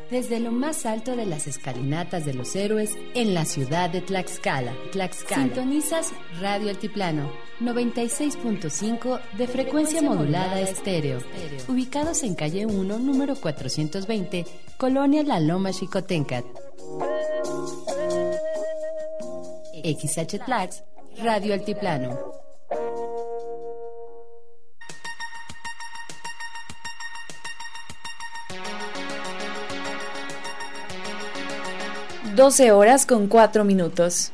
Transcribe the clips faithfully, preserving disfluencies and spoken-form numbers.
desde lo más alto de las escalinatas de los héroes en la ciudad de Tlaxcala. Tlaxcala. Sintonizas Radio Altiplano, noventa y seis punto cinco de frecuencia modulada estéreo. Ubicados en calle uno, número cuatrocientos veinte, Colonia La Loma Xicotencat. X H Tlax, Radio Altiplano. doce horas con cuatro minutos.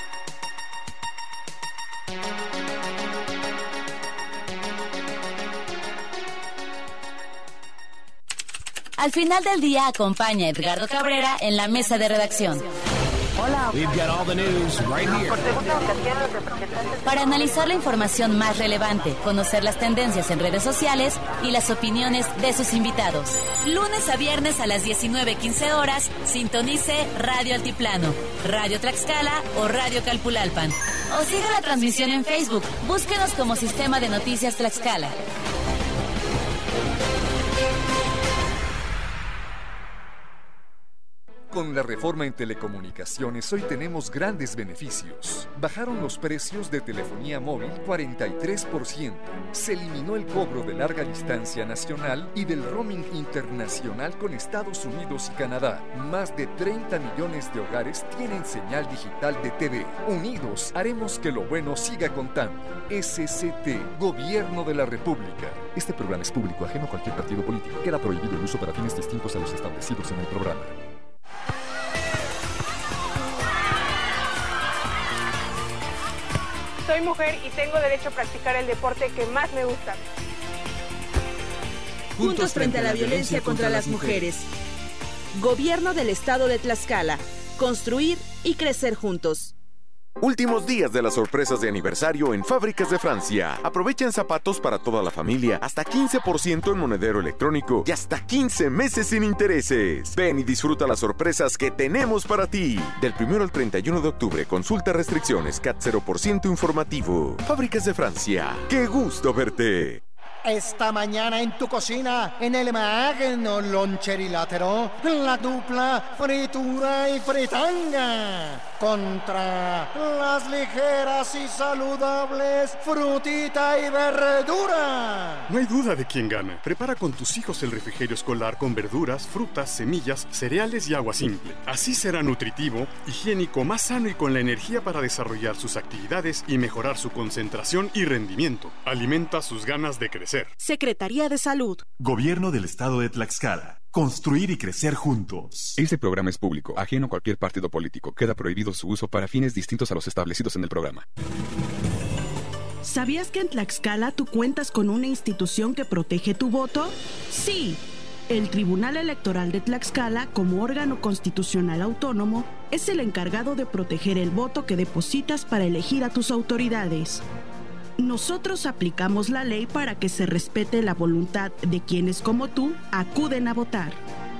Al final del día acompaña a Edgardo Cabrera en la mesa de redacción. Hola. We've got all the news right here. Para analizar la información más relevante, conocer las tendencias en redes sociales y las opiniones de sus invitados. Lunes a viernes a las diecinueve quince horas, sintonice Radio Altiplano, Radio Tlaxcala o Radio Calpulalpan. O siga la transmisión en Facebook. Búsquenos como Sistema de Noticias Tlaxcala. Con la reforma en telecomunicaciones hoy tenemos grandes beneficios. Bajaron los precios de telefonía móvil cuarenta y tres por ciento. Se eliminó el cobro de larga distancia nacional y del roaming internacional con Estados Unidos y Canadá. Más de treinta millones de hogares tienen señal digital de T V. Unidos haremos que lo bueno siga contando. S C T, Gobierno de la República. Este programa es público, ajeno a cualquier partido político. Queda prohibido el uso para fines distintos a los establecidos en el programa. Soy mujer y tengo derecho a practicar el deporte que más me gusta. Juntos frente a la violencia contra las mujeres. Gobierno del Estado de Tlaxcala. Construir y crecer juntos. Últimos días de las sorpresas de aniversario en Fábricas de Francia. Aprovechen zapatos para toda la familia, hasta quince por ciento en monedero electrónico y hasta quince meses sin intereses. Ven y disfruta las sorpresas que tenemos para ti. Del primero al treinta y uno de octubre, consulta restricciones, C A T cero por ciento informativo. Fábricas de Francia. ¡Qué gusto verte! Esta mañana en tu cocina, en el magno loncherilátero, la dupla fritura y fritanga contra las ligeras y saludables frutita y verdura. No hay duda de quién gana. Prepara con tus hijos el refrigerio escolar con verduras, frutas, semillas, cereales y agua simple. Así será nutritivo, higiénico, más sano y con la energía para desarrollar sus actividades y mejorar su concentración y rendimiento. Alimenta sus ganas de crecer. Secretaría de Salud. Gobierno del Estado de Tlaxcala. Construir y crecer juntos. Este programa es público, ajeno a cualquier partido político. Queda prohibido su uso para fines distintos a los establecidos en el programa. ¿Sabías que en Tlaxcala tú cuentas con una institución que protege tu voto? Sí. El Tribunal Electoral de Tlaxcala, como órgano constitucional autónomo, es el encargado de proteger el voto que depositas para elegir a tus autoridades. Nosotros aplicamos la ley para que se respete la voluntad de quienes como tú acuden a votar.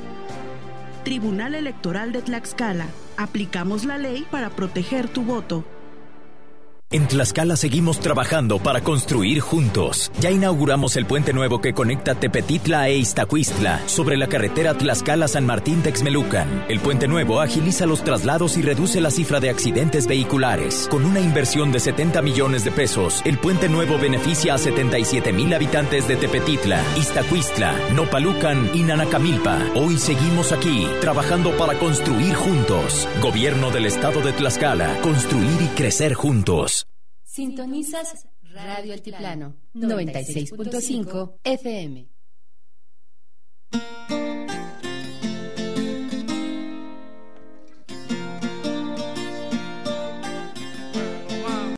Tribunal Electoral de Tlaxcala. Aplicamos la ley para proteger tu voto. En Tlaxcala seguimos trabajando para construir juntos. Ya inauguramos el puente nuevo que conecta Tepetitla e Iztacuistla sobre la carretera Tlaxcala-San Martín-Texmelucan. El puente nuevo agiliza los traslados y reduce la cifra de accidentes vehiculares. Con una inversión de setenta millones de pesos, el puente nuevo beneficia a setenta y siete mil habitantes de Tepetitla, Iztacuistla, Nopalucan y Nanacamilpa. Hoy seguimos aquí, trabajando para construir juntos. Gobierno del Estado de Tlaxcala. Construir y crecer juntos. Sintonizas Radio Altiplano, noventa y seis punto cinco F M.